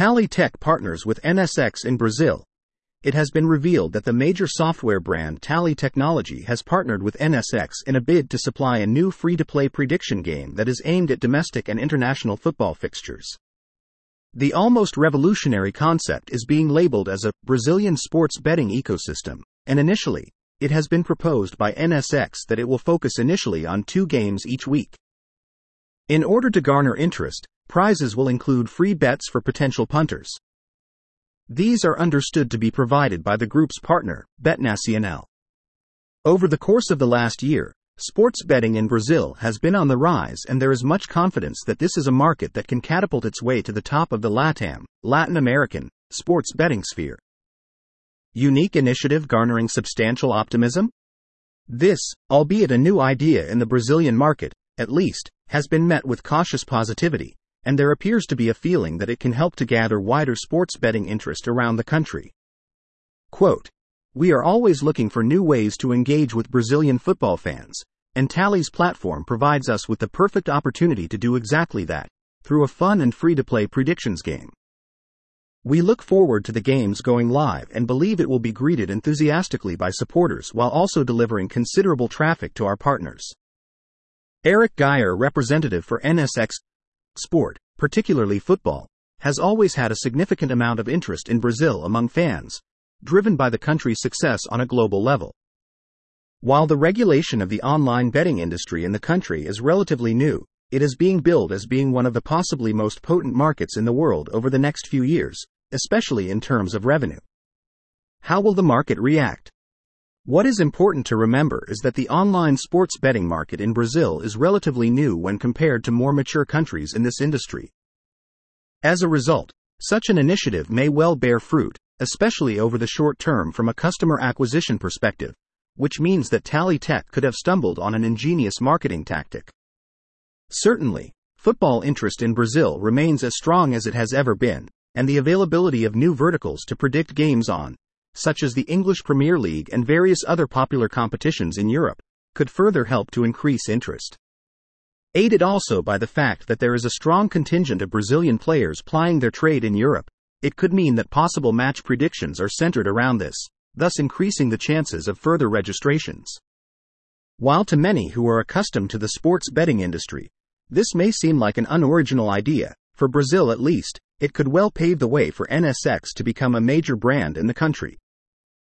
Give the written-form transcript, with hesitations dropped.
Tally Tech partners with NSX in Brazil. It has been revealed that the major software brand Tally Technology has partnered with NSX in a bid to supply a new free-to-play prediction game that is aimed at domestic and international football fixtures. The almost revolutionary concept is being labeled as a Brazilian sports betting ecosystem, and initially, it has been proposed by NSX that it will focus initially on 2 games each week. In order to garner interest, prizes will include free bets for potential punters. These are understood to be provided by the group's partner, BetNacional. Over the course of the last year, sports betting in Brazil has been on the rise, and there is much confidence that this is a market that can catapult its way to the top of the Latin American, sports betting sphere. Unique initiative garnering substantial optimism? This, albeit a new idea in the Brazilian market, at least, has been met with cautious positivity, and there appears to be a feeling that it can help to gather wider sports betting interest around the country. Quote, "We are always looking for new ways to engage with Brazilian football fans, and Tally's platform provides us with the perfect opportunity to do exactly that, through a fun and free-to-play predictions game. We look forward to the games going live and believe it will be greeted enthusiastically by supporters while also delivering considerable traffic to our partners." Eric Geyer, representative for NSX. Sport, particularly football, has always had a significant amount of interest in Brazil among fans, driven by the country's success on a global level. While the regulation of the online betting industry in the country is relatively new, it is being billed as being one of the possibly most potent markets in the world over the next few years, especially in terms of revenue. How will the market react? What is important to remember is that the online sports betting market in Brazil is relatively new when compared to more mature countries in this industry. As a result, such an initiative may well bear fruit, especially over the short term from a customer acquisition perspective, which means that Tally Tech could have stumbled on an ingenious marketing tactic. Certainly, football interest in Brazil remains as strong as it has ever been, and the availability of new verticals to predict games on, such as the English Premier League and various other popular competitions in Europe, could further help to increase interest. Aided also by the fact that there is a strong contingent of Brazilian players plying their trade in Europe, it could mean that possible match predictions are centered around this, thus increasing the chances of further registrations. While to many who are accustomed to the sports betting industry, this may seem like an unoriginal idea, for Brazil at least, it could well pave the way for NSX to become a major brand in the country.